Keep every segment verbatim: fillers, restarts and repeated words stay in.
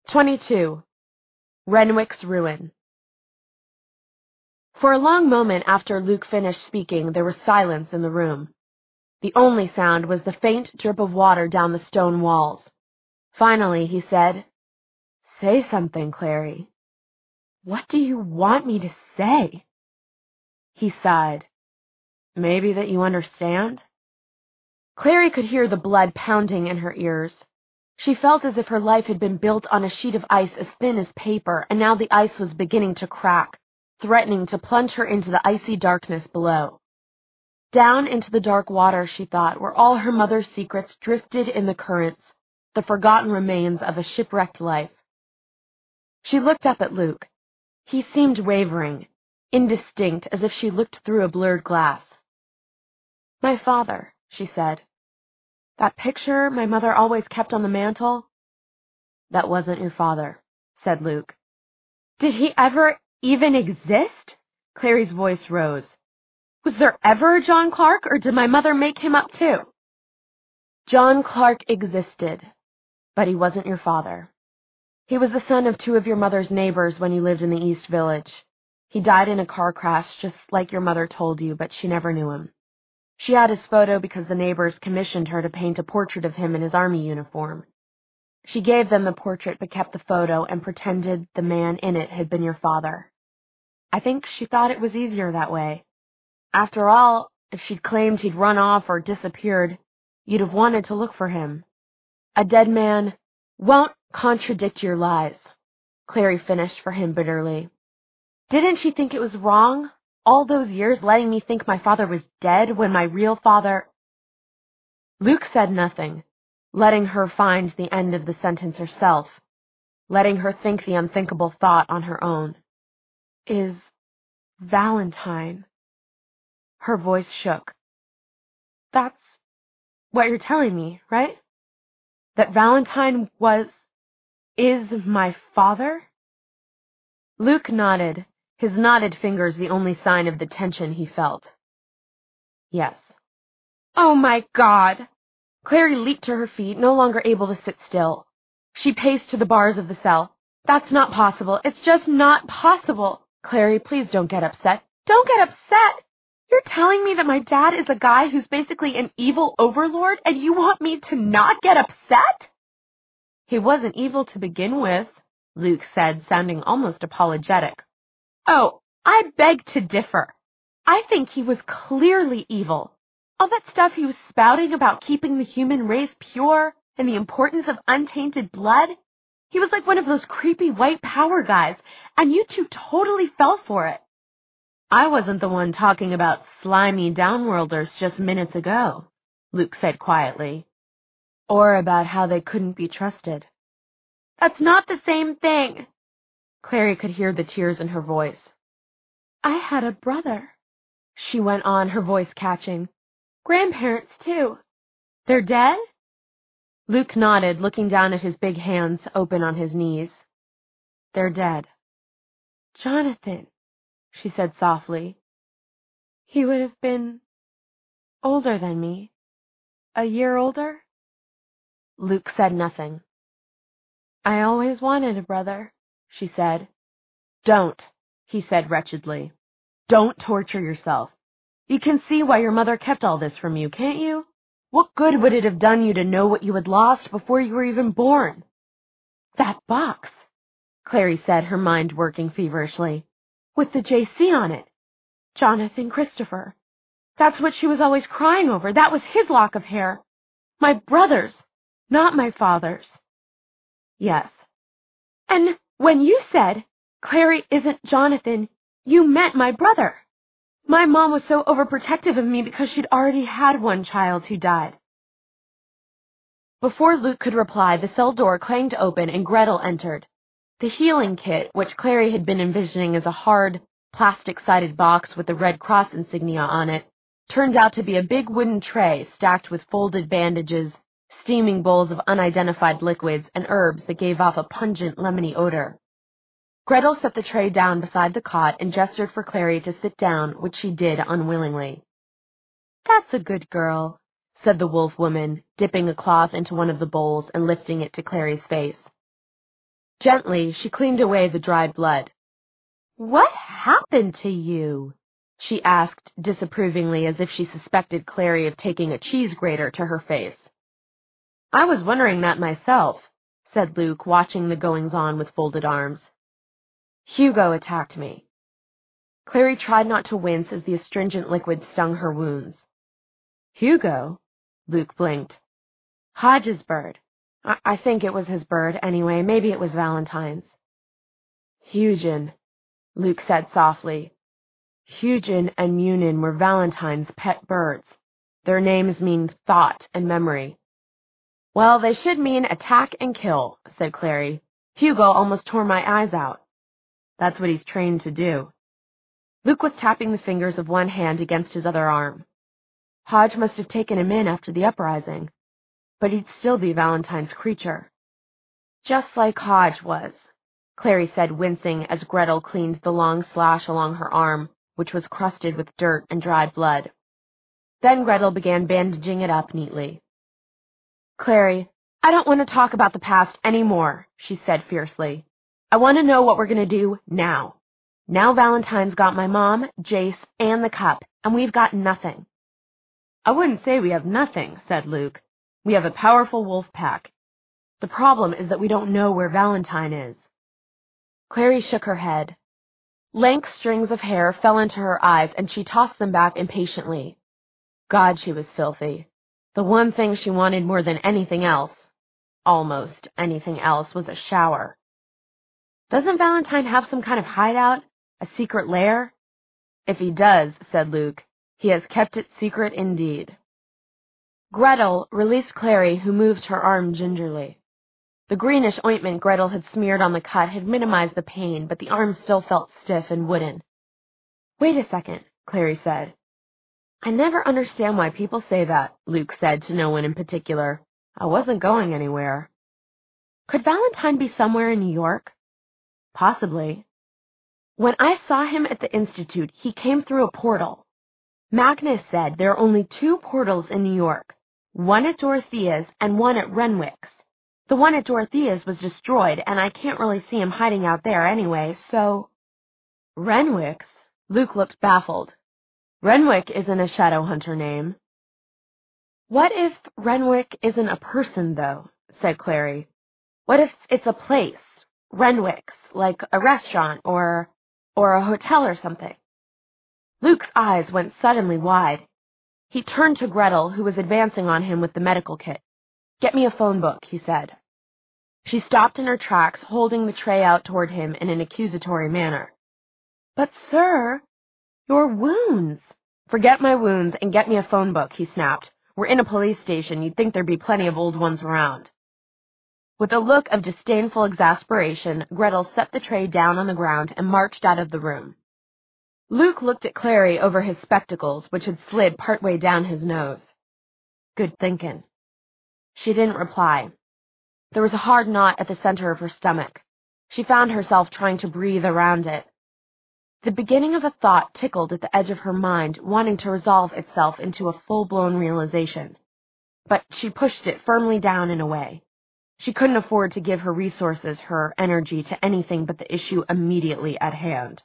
twenty-two. Renwick's Ruin. For a long moment after Luke finished speaking, there was silence in the room. The only sound was the faint drip of water down the stone walls. Finally, he said, "Say something, Clary." "What do you want me to say?" He sighed. "Maybe that you understand?" Clary could hear the blood pounding in her ears. She felt as if her life had been built on a sheet of ice as thin as paper, and now the ice was beginning to crack, threatening to plunge her into the icy darkness below. Down into the dark water, she thought, where all her mother's secrets drifted in the currents, the forgotten remains of a shipwrecked life. She looked up at Luke. He seemed wavering, indistinct, as if she looked through a blurred glass. "My father," she said. "That picture my mother always kept on the mantel?" "That wasn't your father," said Luke. "Did he ever even exist?" Clary's voice rose. "Was there ever a John Clark, or did my mother make him up too?" "John Clark existed, but he wasn't your father. He was the son of two of your mother's neighbors when you lived in the East Village. He died in a car crash, just like your mother told you, but she never knew him. She had his photo because the neighbors commissioned her to paint a portrait of him in his army uniform. She gave them the portrait but kept the photo and pretended the man in it had been your father. I think she thought it was easier that way. After all, if she'd claimed he'd run off or disappeared, you'd have wanted to look for him. A dead man won't contradict your lies," Clary finished for him bitterly. "Didn't she think it was wrong, all those years letting me think my father was dead when my real father—" Luke said nothing, letting her find the end of the sentence herself, letting her think the unthinkable thought on her own. "Is Valentine—" Her voice shook. "That's what you're telling me, right? That Valentine was, is my father?" Luke nodded, his knotted fingers the only sign of the tension he felt. "Yes." "Oh my God!" Clary leaped to her feet, no longer able to sit still. She paced to the bars of the cell. "That's not possible. It's just not possible." "Clary, please don't get upset." "Don't get upset? You're telling me that my dad is a guy who's basically an evil overlord, and you want me to not get upset?" "He wasn't evil to begin with," Luke said, sounding almost apologetic. "Oh, I beg to differ. I think he was clearly evil. All that stuff he was spouting about keeping the human race pure and the importance of untainted blood, he was like one of those creepy white power guys, and you two totally fell for it." "I wasn't the one talking about slimy downworlders just minutes ago," Luke said quietly. "Or about how they couldn't be trusted." "That's not the same thing." Clary could hear the tears in her voice. "I had a brother," she went on, her voice catching. "Grandparents, too." "They're dead?" Luke nodded, looking down at his big hands open on his knees. "They're dead." "Jonathan," she said softly. "He would have been older than me. A year older?" Luke said nothing. "I always wanted a brother," she said. "Don't," he said wretchedly. "Don't torture yourself. You can see why your mother kept all this from you, can't you? What good would it have done you to know what you had lost before you were even born?" "That box," Clary said, her mind working feverishly, "with the J C on it. Jonathan Christopher. That's what she was always crying over. That was his lock of hair. My brother's, not my father's." "Yes." "And when you said, 'Clary isn't Jonathan,' you meant my brother. My mom was so overprotective of me because she'd already had one child who died." Before Luke could reply, the cell door clanged open and Gretel entered. The healing kit, which Clary had been envisioning as a hard, plastic-sided box with the Red Cross insignia on it, turned out to be a big wooden tray stacked with folded bandages, steaming bowls of unidentified liquids, and herbs that gave off a pungent, lemony odor. Gretel set the tray down beside the cot and gestured for Clary to sit down, which she did unwillingly. "That's a good girl," said the wolf woman, dipping a cloth into one of the bowls and lifting it to Clary's face. Gently, she cleaned away the dried blood. "What happened to you?" she asked disapprovingly, as if she suspected Clary of taking a cheese grater to her face. "I was wondering that myself," said Luke, watching the goings-on with folded arms. "Hugo attacked me." Clary tried not to wince as the astringent liquid stung her wounds. "Hugo?" Luke blinked. "Hodge's bird. I, I think it was his bird, anyway. Maybe it was Valentine's." "Hugin," Luke said softly. "Hugin and Munin were Valentine's pet birds. Their names mean thought and memory." "Well, they should mean attack and kill," said Clary. "Hugo almost tore my eyes out." "That's what he's trained to do." Luke was tapping the fingers of one hand against his other arm. "Hodge must have taken him in after the uprising. But he'd still be Valentine's creature." "Just like Hodge was," Clary said, wincing as Gretel cleaned the long slash along her arm, which was crusted with dirt and dried blood. Then Gretel began bandaging it up neatly. "Clary, I don't want to talk about the past any more," she said fiercely. "I want to know what we're going to do now. Now Valentine's got my mom, Jace, and the cup, and we've got nothing." "I wouldn't say we have nothing," said Luke. "We have a powerful wolf pack. The problem is that we don't know where Valentine is." Clary shook her head. Lank strings of hair fell into her eyes, and she tossed them back impatiently. God, she was filthy. The one thing she wanted more than anything else, almost anything else, was a shower. "Doesn't Valentine have some kind of hideout? A secret lair?" "If he does," said Luke, "he has kept it secret indeed." Gretel released Clary, who moved her arm gingerly. The greenish ointment Gretel had smeared on the cut had minimized the pain, but the arm still felt stiff and wooden. "Wait a second," Clary said. "I never understand why people say that," Luke said to no one in particular. "I wasn't going anywhere." "Could Valentine be somewhere in New York?" "Possibly." "When I saw him at the Institute, he came through a portal. Magnus said there are only two portals in New York, one at Dorothea's and one at Renwick's. The one at Dorothea's was destroyed, and I can't really see him hiding out there anyway, so—" "Renwick's?" Luke looked baffled. "Renwick isn't a Shadowhunter name." "What if Renwick isn't a person, though?" said Clary. "What if it's a place, Renwick's, like a restaurant or, or a hotel or something?" Luke's eyes went suddenly wide. He turned to Gretel, who was advancing on him with the medical kit. "Get me a phone book," he said. She stopped in her tracks, holding the tray out toward him in an accusatory manner. "But, sir, your wounds—" "Forget my wounds and get me a phone book," he snapped. "We're in a police station. You'd think there'd be plenty of old ones around." With a look of disdainful exasperation, Gretel set the tray down on the ground and marched out of the room. Luke looked at Clary over his spectacles, which had slid partway down his nose. "Good thinkin'." She didn't reply. There was a hard knot at the center of her stomach. She found herself trying to breathe around it. The beginning of a thought tickled at the edge of her mind, wanting to resolve itself into a full-blown realization. But she pushed it firmly down and away. She couldn't afford to give her resources, her energy, to anything but the issue immediately at hand.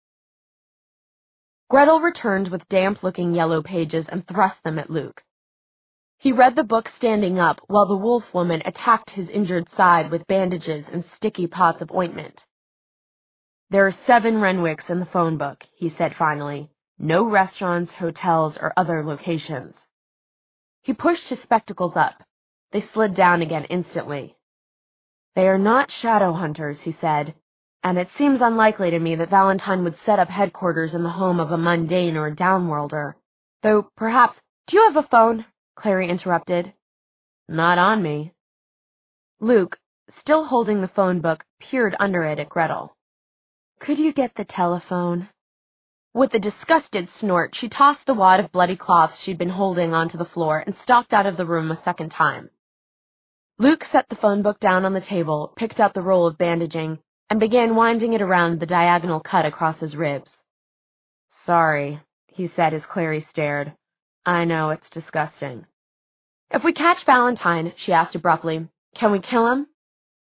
Gretel returned with damp-looking yellow pages and thrust them at Luke. He read the book standing up while the wolf woman attacked his injured side with bandages and sticky pots of ointment. "There are seven Renwicks in the phone book," he said finally. "No restaurants, hotels, or other locations." He pushed his spectacles up. They slid down again instantly. "They are not shadow hunters," he said, "and it seems unlikely to me that Valentine would set up headquarters in the home of a mundane or a downworlder. Though, perhaps— "Do you have a phone?" Clary interrupted. "Not on me." Luke, still holding the phone book, peered under it at Gretel. "Could you get the telephone?" With a disgusted snort, she tossed the wad of bloody cloths she'd been holding onto the floor and stalked out of the room a second time. Luke set the phone book down on the table, picked out the roll of bandaging, and began winding it around the diagonal cut across his ribs. "Sorry," he said as Clary stared. "I know, it's disgusting." "If we catch Valentine," she asked abruptly, "can we kill him?"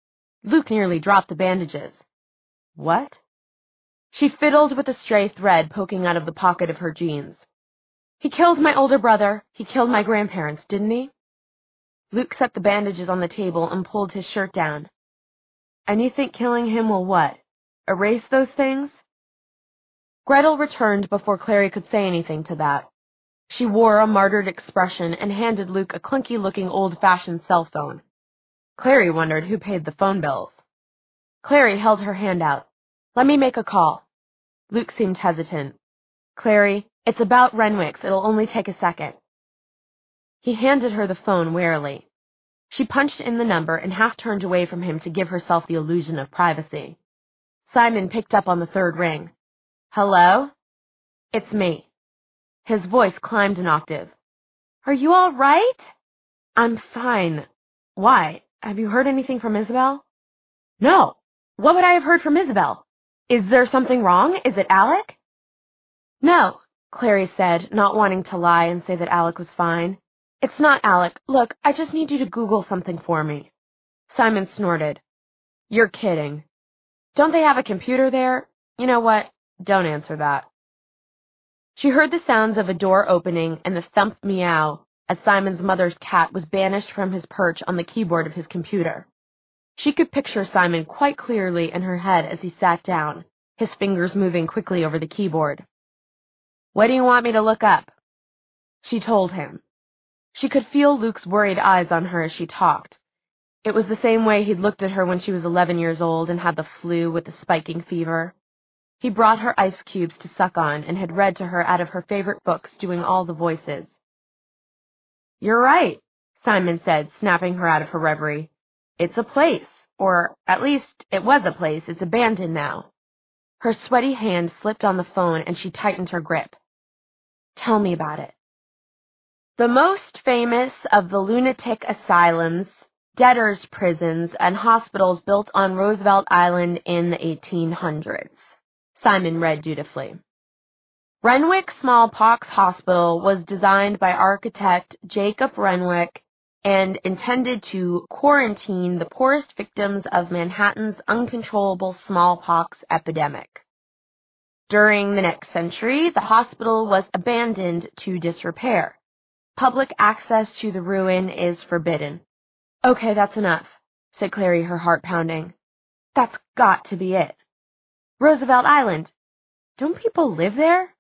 Luke nearly dropped the bandages. What? She fiddled with a stray thread poking out of the pocket of her jeans. He killed my older brother. He killed my grandparents, didn't he? Luke set the bandages on the table and pulled his shirt down. And you think killing him will what? Erase those things? Gretel returned before Clary could say anything to that. She wore a martyred expression and handed Luke a clunky-looking old-fashioned cell phone. Clary wondered who paid the phone bills. Clary held her hand out. Let me make a call. Luke seemed hesitant. Clary, it's about Renwick's. It'll only take a second. He handed her the phone warily. She punched in the number and half turned away from him to give herself the illusion of privacy. Simon picked up on the third ring. Hello? It's me. His voice climbed an octave. Are you all right? I'm fine. Why? Have you heard anything from Isabel? No. What would I have heard from Isabel? Is there something wrong? Is it Alec? No, Clary said, not wanting to lie and say that Alec was fine. It's not Alec. Look, I just need you to Google something for me. Simon snorted. You're kidding. Don't they have a computer there? You know what? Don't answer that. She heard the sounds of a door opening and the thump meow as Simon's mother's cat was banished from his perch on the keyboard of his computer. She could picture Simon quite clearly in her head as he sat down, his fingers moving quickly over the keyboard. What do you want me to look up? She told him. She could feel Luke's worried eyes on her as she talked. It was the same way he'd looked at her when she was eleven years old and had the flu with the spiking fever. He brought her ice cubes to suck on and had read to her out of her favorite books, doing all the voices. You're right, Simon said, snapping her out of her reverie. It's a place, or at least it was a place. It's abandoned now. Her sweaty hand slipped on the phone and she tightened her grip. Tell me about it. The most famous of the lunatic asylums, debtors' prisons, and hospitals built on Roosevelt Island in the eighteen hundreds. Simon read dutifully. Renwick Smallpox Hospital was designed by architect Jacob Renwick and intended to quarantine the poorest victims of Manhattan's uncontrollable smallpox epidemic. During the next century, the hospital was abandoned to disrepair. Public access to the ruin is forbidden. Okay, that's enough, said Clary, her heart pounding. That's got to be it. Roosevelt Island. Don't people live there?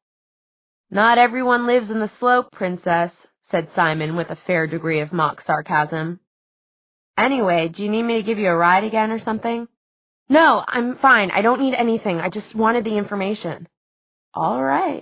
Not everyone lives in the slope, princess, said Simon with a fair degree of mock sarcasm. Anyway, do you need me to give you a ride again or something? No, I'm fine. I don't need anything. I just wanted the information. All right.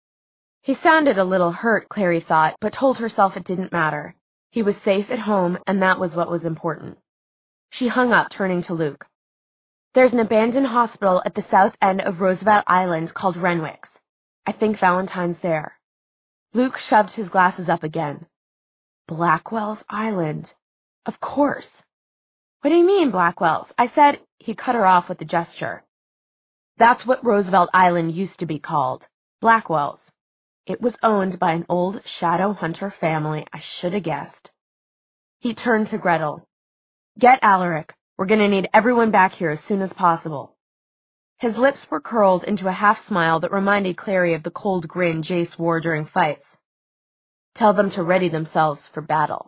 He sounded a little hurt, Clary thought, but told herself it didn't matter. He was safe at home, and that was what was important. She hung up, turning to Luke. There's an abandoned hospital at the south end of Roosevelt Island called Renwick's. I think Valentine's there. Luke shoved his glasses up again. Blackwell's Island. Of course. What do you mean, Blackwell's? I said... He cut her off with a gesture. That's what Roosevelt Island used to be called. Blackwell's. It was owned by an old shadow hunter family, I should have guessed. He turned to Gretel. Get Alaric. We're going to need everyone back here as soon as possible. His lips were curled into a half-smile that reminded Clary of the cold grin Jace wore during fights. Tell them to ready themselves for battle.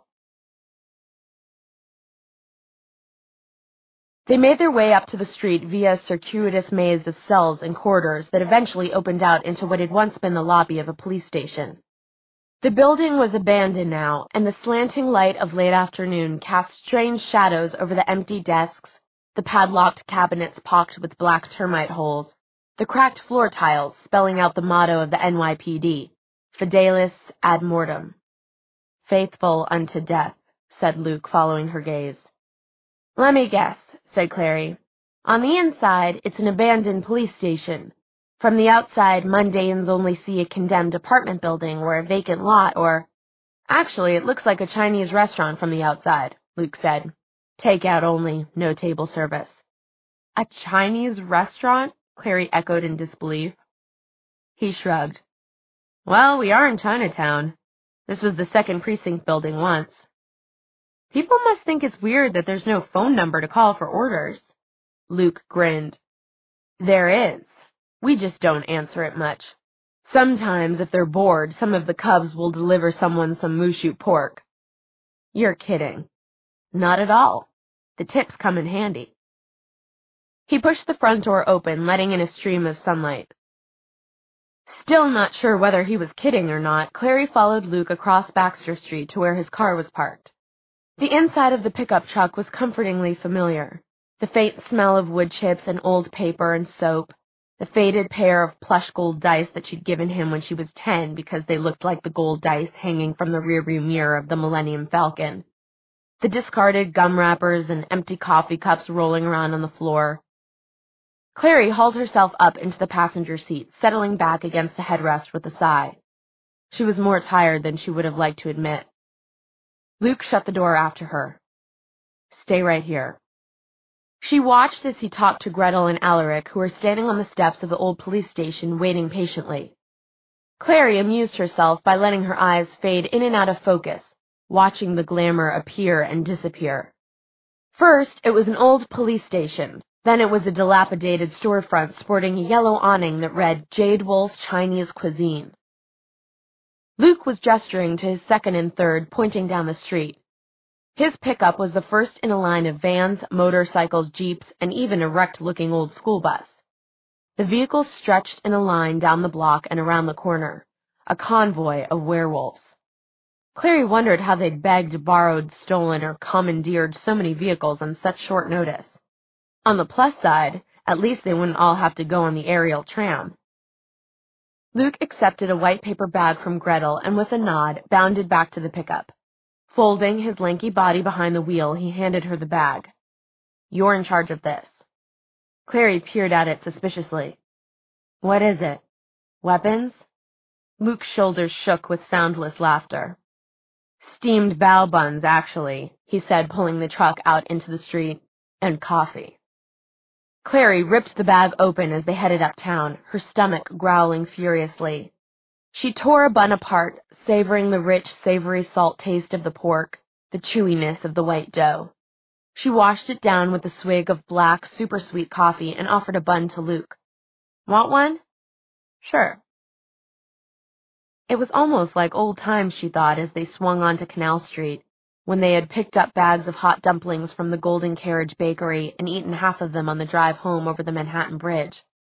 They made their way up to the street via a circuitous maze of cells and corridors that eventually opened out into what had once been the lobby of a police station. The building was abandoned now, and the slanting light of late afternoon cast strange shadows over the empty desks, the padlocked cabinets pocked with black termite holes, the cracked floor tiles spelling out the motto of the N Y P D, Fidelis ad mortem. Faithful unto death, said Luke, following her gaze. Let me guess, said Clary. On the inside, it's an abandoned police station. From the outside, mundanes only see a condemned apartment building or a vacant lot or... Actually, it looks like a Chinese restaurant from the outside, Luke said. Takeout only, no table service. A Chinese restaurant? Clary echoed in disbelief. He shrugged. Well, we are in Chinatown. This was the second precinct building once. People must think it's weird that there's no phone number to call for orders. Luke grinned. There is. We just don't answer it much. Sometimes, if they're bored, some of the cubs will deliver someone some Mushu pork. You're kidding. Not at all. The tips come in handy. He pushed the front door open, letting in a stream of sunlight. Still not sure whether he was kidding or not, Clary followed Luke across Baxter Street to where his car was parked. The inside of the pickup truck was comfortingly familiar. The faint smell of wood chips and old paper and soap, the faded pair of plush gold dice that she'd given him when she was ten because they looked like the gold dice hanging from the rearview mirror of the Millennium Falcon, the discarded gum wrappers and empty coffee cups rolling around on the floor. Clary hauled herself up into the passenger seat, settling back against the headrest with a sigh. She was more tired than she would have liked to admit. Luke shut the door after her. Stay right here. She watched as he talked to Gretel and Alaric, who were standing on the steps of the old police station waiting patiently. Clary amused herself by letting her eyes fade in and out of focus, watching the glamour appear and disappear. First, it was an old police station. Then it was a dilapidated storefront sporting a yellow awning that read Jade Wolf Chinese Cuisine. Luke was gesturing to his second and third, pointing down the street. His pickup was the first in a line of vans, motorcycles, jeeps, and even a wrecked-looking old school bus. The vehicles stretched in a line down the block and around the corner, a convoy of werewolves. Clary wondered how they'd begged, borrowed, stolen, or commandeered so many vehicles on such short notice. On the plus side, at least they wouldn't all have to go on the aerial tram. Luke accepted a white paper bag from Gretel and with a nod bounded back to the pickup. Folding his lanky body behind the wheel, he handed her the bag. You're in charge of this. Clary peered at it suspiciously. What is it? Weapons? Luke's shoulders shook with soundless laughter. Steamed bao buns, actually, he said, pulling the truck out into the street. And coffee. Clary ripped the bag open as they headed uptown, her stomach growling furiously. She tore a bun apart, savoring the rich, savory salt taste of the pork, the chewiness of the white dough. She washed it down with a swig of black, super-sweet coffee and offered a bun to Luke. Want one? Sure. It was almost like old times, she thought, as they swung onto Canal Street, when they had picked up bags of hot dumplings from the Golden Carriage Bakery and eaten half of them on the drive home over the Manhattan Bridge.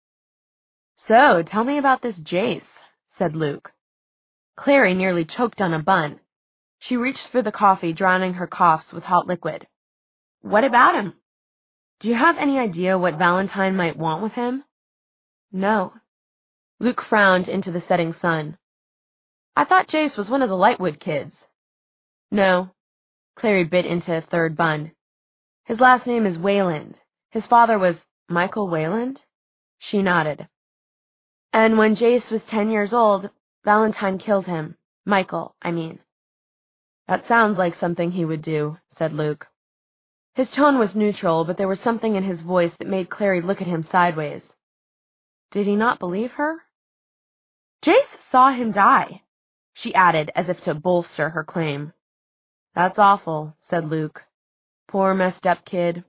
So, tell me about this Jace, said Luke. Clary nearly choked on a bun. She reached for the coffee, drowning her coughs with hot liquid. What about him? Do you have any idea what Valentine might want with him? No. Luke frowned into the setting sun. I thought Jace was one of the Lightwood kids. No. Clary bit into a third bun. His last name is Wayland. His father was Michael Wayland? She nodded. And when Jace was ten years old, Valentine killed him. Michael, I mean. That sounds like something he would do, said Luke. His tone was neutral, but there was something in his voice that made Clary look at him sideways. Did he not believe her? Jace saw him die, she added as if to bolster her claim. That's awful, said Luke. Poor messed up kid.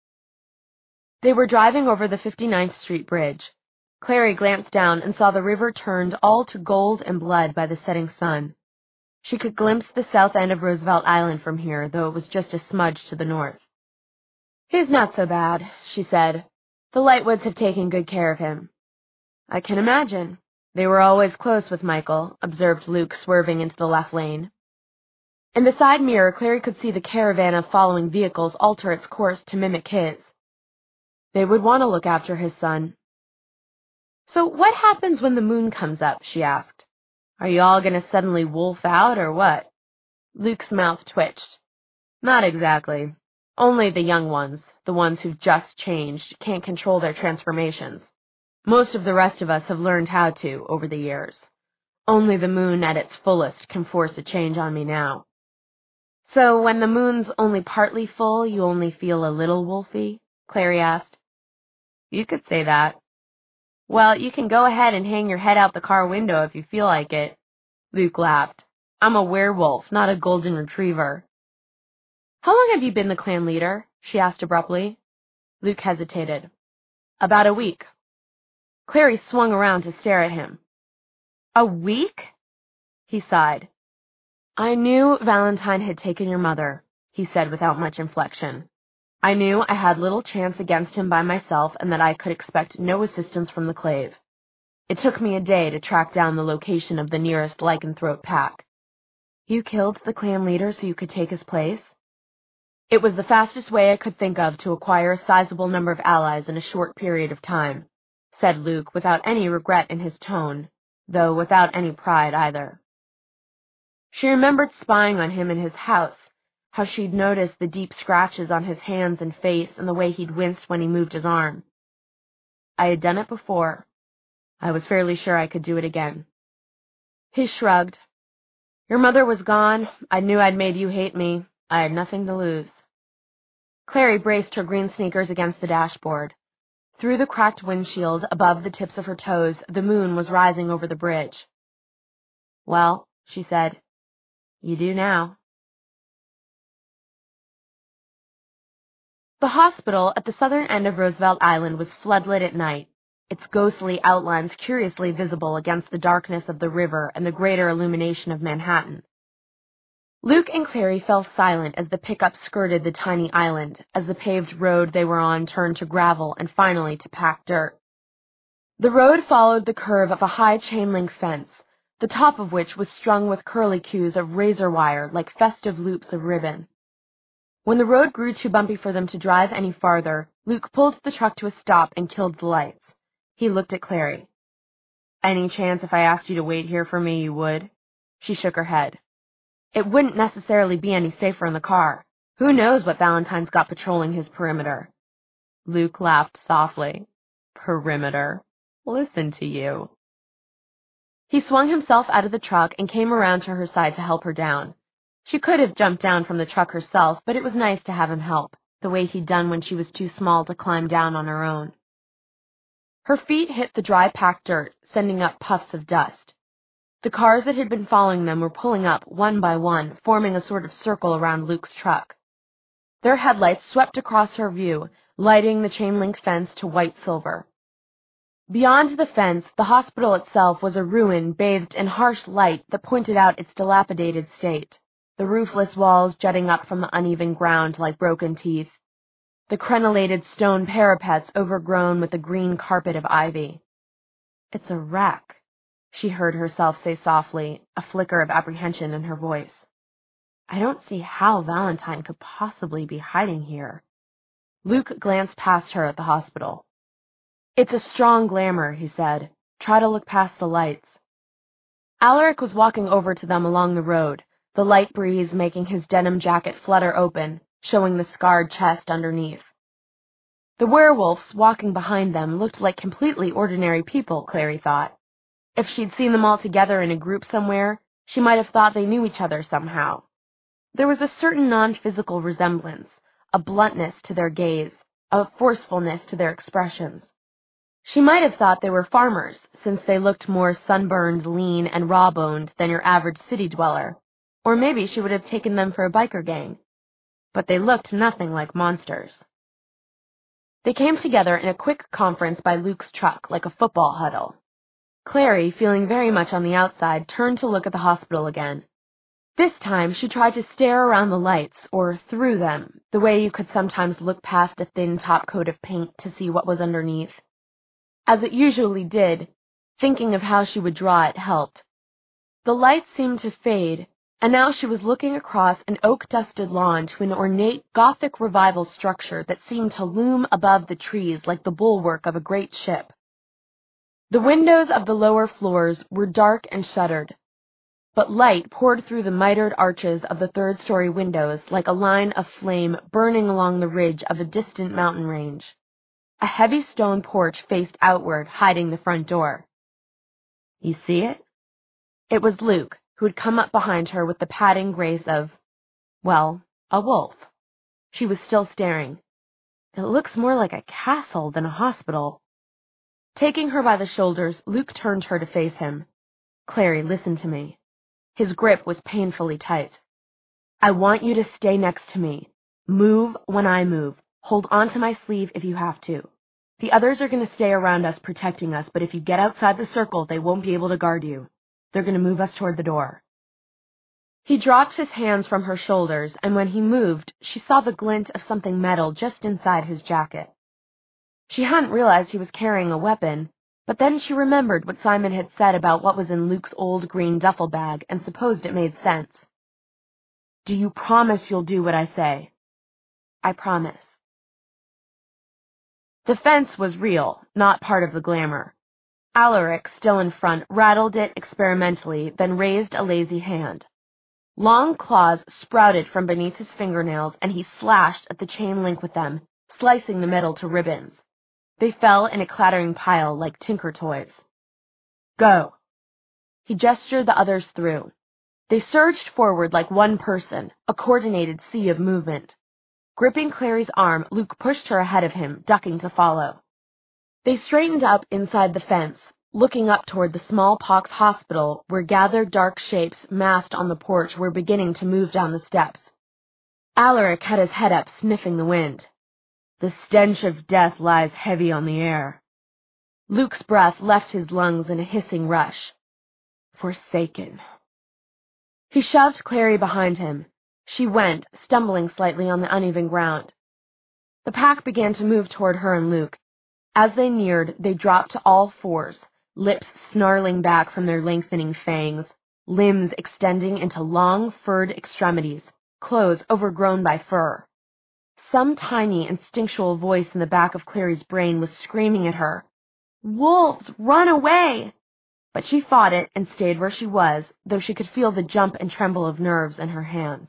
They were driving over the fifty-ninth Street Bridge. Clary glanced down and saw the river turned all to gold and blood by the setting sun. She could glimpse the south end of Roosevelt Island from here, though it was just a smudge to the north. He's not so bad, she said. The Lightwoods have taken good care of him. I can imagine. They were always close with Michael, observed Luke, swerving into the left lane. In the side mirror, Clary could see the caravan of following vehicles alter its course to mimic his. They would want to look after his son. So what happens when the moon comes up, she asked. Are you all going to suddenly wolf out, or what? Luke's mouth twitched. Not exactly. Only the young ones, the ones who've just changed, can't control their transformations. Most of the rest of us have learned how to over the years. Only the moon at its fullest can force a change on me now. So when the moon's only partly full, you only feel a little wolfy? Clary asked. You could say that. Well, you can go ahead and hang your head out the car window if you feel like it. Luke laughed. I'm a werewolf, not a golden retriever. How long have you been the clan leader? She asked abruptly. Luke hesitated. About a week. Clary swung around to stare at him. A week? He sighed. I knew Valentine had taken your mother, he said without much inflection. I knew I had little chance against him by myself and that I could expect no assistance from the Clave. It took me a day to track down the location of the nearest lycanthrope pack. You killed the clan leader so you could take his place? It was the fastest way I could think of to acquire a sizable number of allies in a short period of time, said Luke without any regret in his tone, though without any pride either. She remembered spying on him in his house, how she'd noticed the deep scratches on his hands and face and the way he'd winced when he moved his arm. I had done it before. I was fairly sure I could do it again. He shrugged. Your mother was gone. I knew I'd made you hate me. I had nothing to lose. Clary braced her green sneakers against the dashboard. Through the cracked windshield, above the tips of her toes, the moon was rising over the bridge. Well, she said, you do now. The hospital at the southern end of Roosevelt Island was floodlit at night, its ghostly outlines curiously visible against the darkness of the river and the greater illumination of Manhattan. Luke and Clary fell silent as the pickup skirted the tiny island, as the paved road they were on turned to gravel and finally to packed dirt. The road followed the curve of a high chain-link fence, the top of which was strung with curlicues of razor wire like festive loops of ribbon. When the road grew too bumpy for them to drive any farther, Luke pulled the truck to a stop and killed the lights. He looked at Clary. Any chance if I asked you to wait here for me you would? She shook her head. It wouldn't necessarily be any safer in the car. Who knows what Valentine's got patrolling his perimeter? Luke laughed softly. Perimeter. Listen to you. He swung himself out of the truck and came around to her side to help her down. She could have jumped down from the truck herself, but it was nice to have him help, the way he'd done when she was too small to climb down on her own. Her feet hit the dry packed dirt, sending up puffs of dust. The cars that had been following them were pulling up one by one, forming a sort of circle around Luke's truck. Their headlights swept across her view, lighting the chain-link fence to white silver. Beyond the fence, the hospital itself was a ruin bathed in harsh light that pointed out its dilapidated state, the roofless walls jutting up from the uneven ground like broken teeth, the crenellated stone parapets overgrown with a green carpet of ivy. It's a wreck, she heard herself say softly, a flicker of apprehension in her voice. I don't see how Valentine could possibly be hiding here. Luke glanced past her at the hospital. It's a strong glamour, he said. Try to look past the lights. Alaric was walking over to them along the road, the light breeze making his denim jacket flutter open, showing the scarred chest underneath. The werewolves walking behind them looked like completely ordinary people, Clary thought. If she'd seen them all together in a group somewhere, she might have thought they knew each other somehow. There was a certain non-physical resemblance, a bluntness to their gaze, a forcefulness to their expressions. She might have thought they were farmers, since they looked more sunburned, lean, and raw-boned than your average city dweller, or maybe she would have taken them for a biker gang. But they looked nothing like monsters. They came together in a quick conference by Luke's truck, like a football huddle. Clary, feeling very much on the outside, turned to look at the hospital again. This time she tried to stare around the lights, or through them, the way you could sometimes look past a thin top coat of paint to see what was underneath. As it usually did, thinking of how she would draw it helped. The lights seemed to fade, and now she was looking across an oak-dusted lawn to an ornate Gothic revival structure that seemed to loom above the trees like the bulwark of a great ship. The windows of the lower floors were dark and shuttered, but light poured through the mitered arches of the third-story windows like a line of flame burning along the ridge of a distant mountain range. A heavy stone porch faced outward, hiding the front door. You see it? It was Luke, who had come up behind her with the padding grace of, well, a wolf. She was still staring. It looks more like a castle than a hospital. Taking her by the shoulders, Luke turned her to face him. Clary, listen to me. His grip was painfully tight. I want you to stay next to me, Move when I move. Hold onto my sleeve if you have to. The others are going to stay around us protecting us, but if you get outside the circle, they won't be able to guard you. They're going to move us toward the door. He dropped his hands from her shoulders, and when he moved, she saw the glint of something metal just inside his jacket. She hadn't realized he was carrying a weapon, but then she remembered what Simon had said about what was in Luke's old green duffel bag and supposed it made sense. Do you promise you'll do what I say? I promise. The fence was real, not part of the glamour. Alaric, still in front, rattled it experimentally, then raised a lazy hand. Long claws sprouted from beneath his fingernails, and he slashed at the chain link with them, slicing the metal to ribbons. They fell in a clattering pile like tinker toys. Go. He gestured the others through. They surged forward like one person, a coordinated sea of movement. Gripping Clary's arm, Luke pushed her ahead of him, ducking to follow. They straightened up inside the fence, looking up toward the smallpox hospital where gathered dark shapes massed on the porch were beginning to move down the steps. Alaric had his head up, sniffing the wind. The stench of death lies heavy on the air. Luke's breath left his lungs in a hissing rush. Forsaken. He shoved Clary behind him. She went, stumbling slightly on the uneven ground. The pack began to move toward her and Luke. As they neared, they dropped to all fours, lips snarling back from their lengthening fangs, limbs extending into long, furred extremities, clothes overgrown by fur. Some tiny, instinctual voice in the back of Clary's brain was screaming at her, "Wolves, run away!" But she fought it and stayed where she was, though she could feel the jump and tremble of nerves in her hands.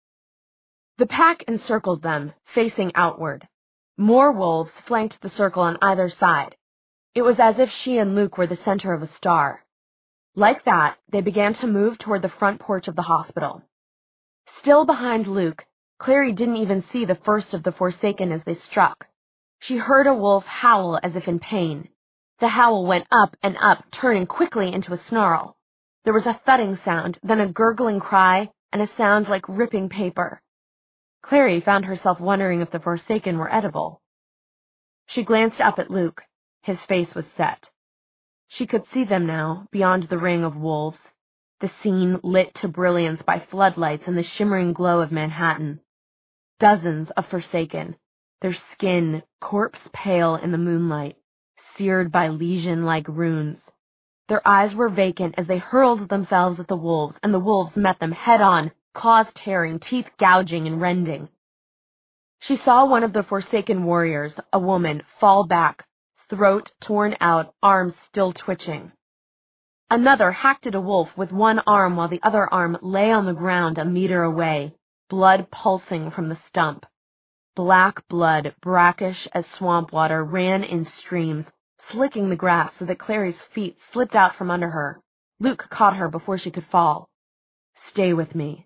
The pack encircled them, facing outward. More wolves flanked the circle on either side. It was as if she and Luke were the center of a star. Like that, they began to move toward the front porch of the hospital. Still behind Luke, Clary didn't even see the first of the Forsaken as they struck. She heard a wolf howl as if in pain. The howl went up and up, turning quickly into a snarl. There was a thudding sound, then a gurgling cry, and a sound like ripping paper. Clary found herself wondering if the Forsaken were edible. She glanced up at Luke. His face was set. She could see them now, beyond the ring of wolves, the scene lit to brilliance by floodlights and the shimmering glow of Manhattan. Dozens of Forsaken, their skin corpse pale in the moonlight, seared by lesion-like runes. Their eyes were vacant as they hurled themselves at the wolves, and the wolves met them head-on, claws tearing, teeth gouging and rending. She saw one of the Forsaken warriors, a woman, fall back, throat torn out, arms still twitching. Another hacked at a wolf with one arm while the other arm lay on the ground a meter away, blood pulsing from the stump. Black blood, brackish as swamp water, ran in streams, slicking the grass so that Clary's feet slipped out from under her. Luke caught her before she could fall. Stay with me.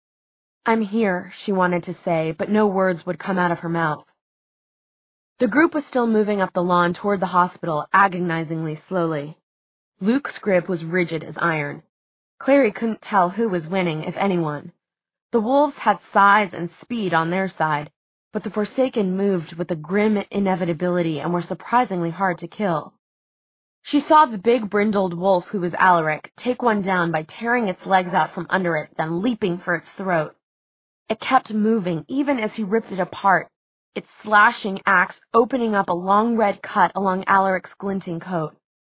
I'm here, she wanted to say, but no words would come out of her mouth. The group was still moving up the lawn toward the hospital, agonizingly slowly. Luke's grip was rigid as iron. Clary couldn't tell who was winning, if anyone. The wolves had size and speed on their side, but the Forsaken moved with a grim inevitability and were surprisingly hard to kill. She saw the big brindled wolf, who was Alaric, take one down by tearing its legs out from under it, then leaping for its throat. It kept moving, even as he ripped it apart, its slashing axe opening up a long red cut along Alaric's glinting coat.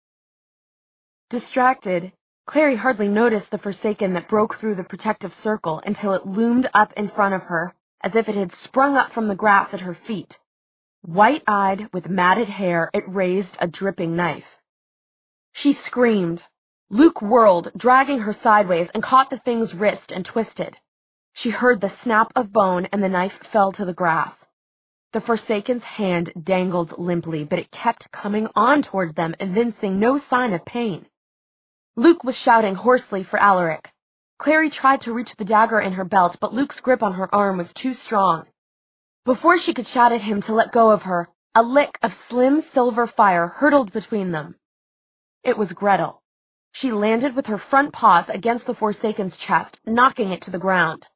Distracted, Clary hardly noticed the Forsaken that broke through the protective circle until it loomed up in front of her, as if it had sprung up from the grass at her feet. White-eyed, with matted hair, it raised a dripping knife. She screamed. Luke whirled, dragging her sideways, and caught the thing's wrist and twisted. She heard the snap of bone, and the knife fell to the grass. The Forsaken's hand dangled limply, but it kept coming on toward them, evincing no sign of pain. Luke was shouting hoarsely for Alaric. Clary tried to reach the dagger in her belt, but Luke's grip on her arm was too strong. Before she could shout at him to let go of her, a lick of slim silver fire hurtled between them. It was Gretel. She landed with her front paws against the Forsaken's chest, knocking it to the ground.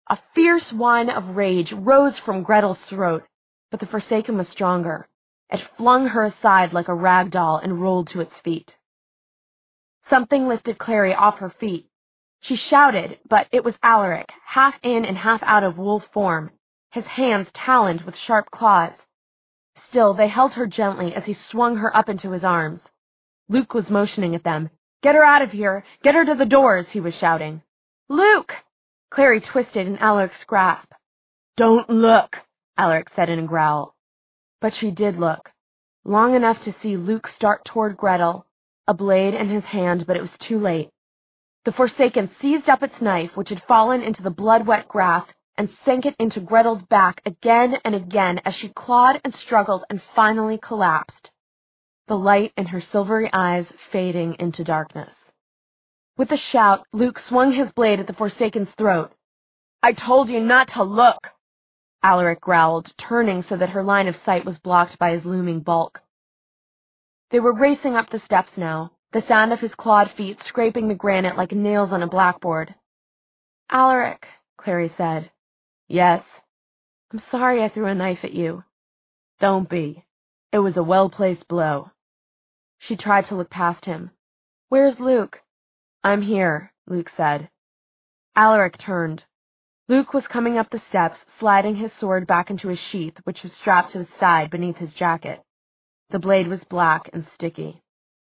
A fierce whine of rage rose from Gretel's throat, but the Forsaken was stronger. It flung her aside like a rag doll and rolled to its feet. Something lifted Clary off her feet. She shouted, but it was Alaric, half in and half out of wolf form, his hands taloned with sharp claws. Still, they held her gently as he swung her up into his arms. Luke was motioning at them. "Get her out of here! Get her to the doors!" he was shouting. "Luke!" Clary twisted in Alaric's grasp. "Don't look," Alaric said in a growl. But she did look, long enough to see Luke start toward Gretel, a blade in his hand, but it was too late. The Forsaken seized up its knife, which had fallen into the blood-wet grass, and sank it into Gretel's back again and again as she clawed and struggled and finally collapsed, the light in her silvery eyes fading into darkness. With a shout, Luke swung his blade at the Forsaken's throat. "I told you not to look!" Alaric growled, turning so that her line of sight was blocked by his looming bulk. They were racing up the steps now, the sound of his clawed feet scraping the granite like nails on a blackboard. "Alaric," Clary said. "Yes?" "I'm sorry I threw a knife at you." "Don't be. It was a well-placed blow." She tried to look past him. "Where's Luke?" "I'm here," Luke said. Alaric turned. Luke was coming up the steps, sliding his sword back into his sheath, which was strapped to his side beneath his jacket. The blade was black and sticky.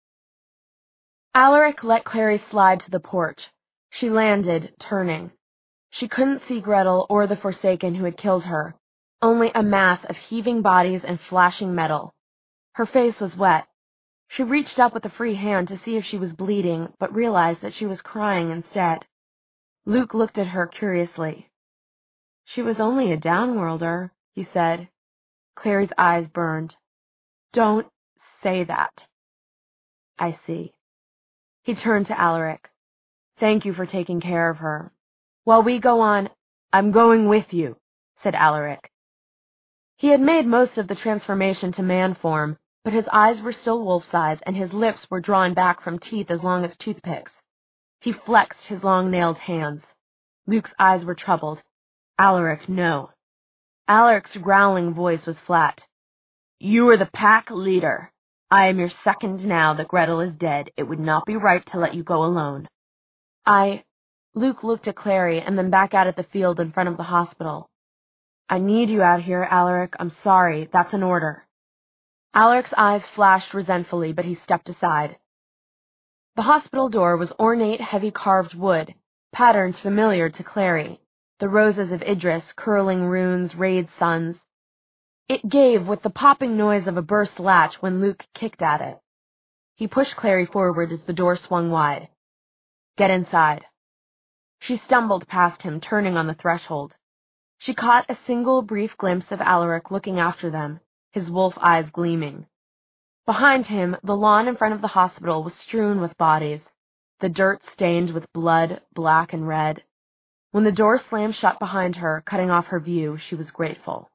Alaric let Clary slide to the porch. She landed, turning. She couldn't see Gretel or the Forsaken who had killed her, only a mass of heaving bodies and flashing metal. Her face was wet. She reached up with a free hand to see if she was bleeding, but realized that she was crying instead. Luke looked at her curiously. "She was only a downworlder," he said. Clary's eyes burned. "Don't say that." "I see." He turned to Alaric. "Thank you for taking care of her. While we go on—" "I'm going with you," said Alaric. He had made most of the transformation to man form, but his eyes were still wolf's eyes, and his lips were drawn back from teeth as long as toothpicks. He flexed his long-nailed hands. Luke's eyes were troubled. "Alaric, no." Alaric's growling voice was flat. "You are the pack leader. I am your second now that Gretel is dead. It would not be right to let you go alone." I... Luke looked at Clary and then back out at the field in front of the hospital. "I need you out here, Alaric. I'm sorry. That's an order." Alaric's eyes flashed resentfully, but he stepped aside. The hospital door was ornate, heavy carved wood, patterns familiar to Clary, the roses of Idris, curling runes, rayed suns. It gave with the popping noise of a burst latch when Luke kicked at it. He pushed Clary forward as the door swung wide. "Get inside." She stumbled past him, turning on the threshold. She caught a single brief glimpse of Alaric looking after them, his wolf eyes gleaming. Behind him, the lawn in front of the hospital was strewn with bodies, the dirt stained with blood, black and red. When the door slammed shut behind her, cutting off her view, she was grateful.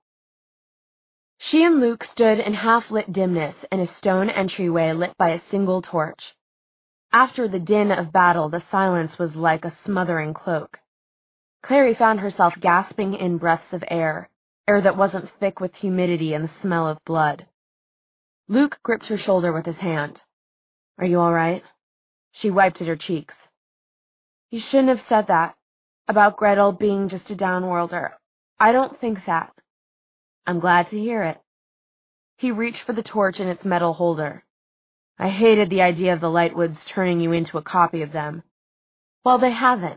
She and Luke stood in half-lit dimness in a stone entryway lit by a single torch. After the din of battle, the silence was like a smothering cloak. Clary found herself gasping in breaths of air, air that wasn't thick with humidity and the smell of blood. Luke gripped her shoulder with his hand. "Are you all right?" She wiped at her cheeks. "You shouldn't have said that, about Gretel being just a downworlder. I don't think that." "I'm glad to hear it." He reached for the torch in its metal holder. "I hated the idea of the Lightwoods turning you into a copy of them." "Well, they haven't."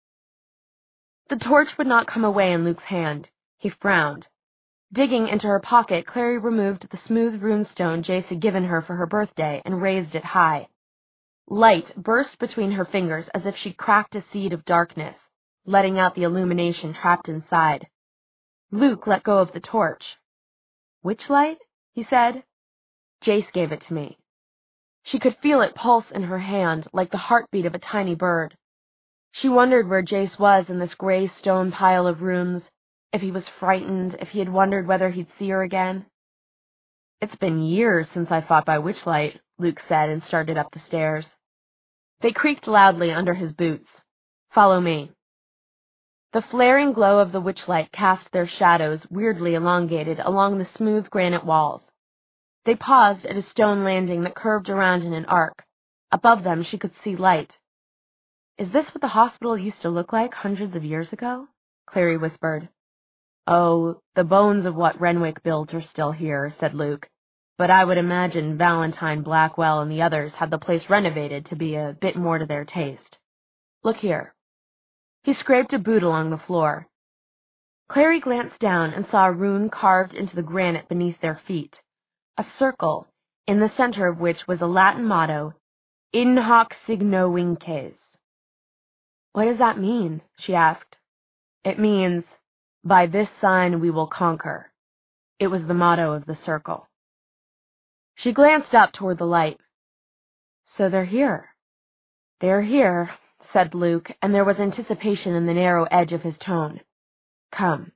The torch would not come away in Luke's hand. He frowned. Digging into her pocket, Clary removed the smooth runestone Jace had given her for her birthday and raised it high. Light burst between her fingers as if she'd cracked a seed of darkness, letting out the illumination trapped inside. Luke let go of the torch. "Which light?" he said. "Jace gave it to me." She could feel it pulse in her hand, like the heartbeat of a tiny bird. She wondered where Jace was in this gray stone pile of rooms, if he was frightened, if he had wondered whether he'd see her again. "It's been years since I fought by witchlight," Luke said and started up the stairs. They creaked loudly under his boots. "Follow me." The flaring glow of the witchlight cast their shadows weirdly elongated along the smooth granite walls. They paused at a stone landing that curved around in an arc. Above them she could see light. "Is this what the hospital used to look like hundreds of years ago?" Clary whispered. "Oh, the bones of what Renwick built are still here," said Luke. "But I would imagine Valentine, Blackwell, and the others had the place renovated to be a bit more to their taste. Look here." He scraped a boot along the floor. Clary glanced down and saw a rune carved into the granite beneath their feet. A circle, in the center of which was a Latin motto, In hoc signo vinces. "What does that mean?" she asked. "It means, by this sign we will conquer." It was the motto of the circle. She glanced up toward the light. "So they're here." "They're here," said Luke, and there was anticipation in the narrow edge of his tone. "Come."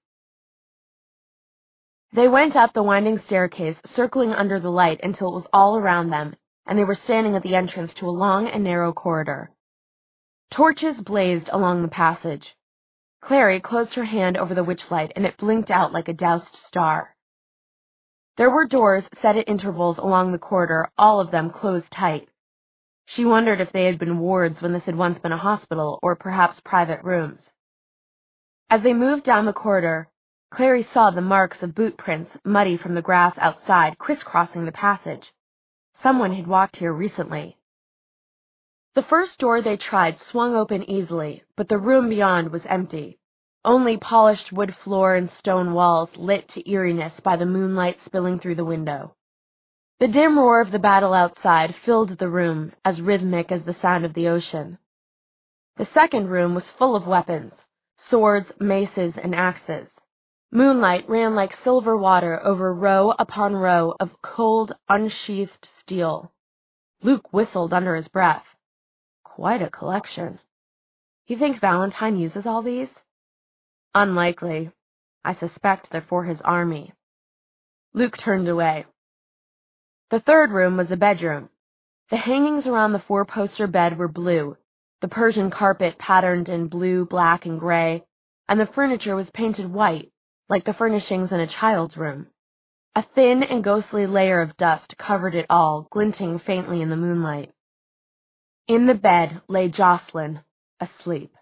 They went up the winding staircase, circling under the light until it was all around them, and they were standing at the entrance to a long and narrow corridor. Torches blazed along the passage. Clary closed her hand over the witchlight, and it blinked out like a doused star. There were doors set at intervals along the corridor, all of them closed tight. She wondered if they had been wards when this had once been a hospital, or perhaps private rooms. As they moved down the corridor, Clary saw the marks of boot prints, muddy from the grass outside, crisscrossing the passage. Someone had walked here recently. The first door they tried swung open easily, but the room beyond was empty. Only polished wood floor and stone walls lit to eeriness by the moonlight spilling through the window. The dim roar of the battle outside filled the room, as rhythmic as the sound of the ocean. The second room was full of weapons, swords, maces, and axes. Moonlight ran like silver water over row upon row of cold, unsheathed steel. Luke whistled under his breath. Quite a collection. You think Valentine uses all these? Unlikely. I suspect they're for his army. Luke turned away. The third room was a bedroom. The hangings around the four-poster bed were blue, the Persian carpet patterned in blue, black, and gray, and the furniture was painted white, like the furnishings in a child's room. A thin and ghostly layer of dust covered it all, glinting faintly in the moonlight. In the bed lay Jocelyn, asleep.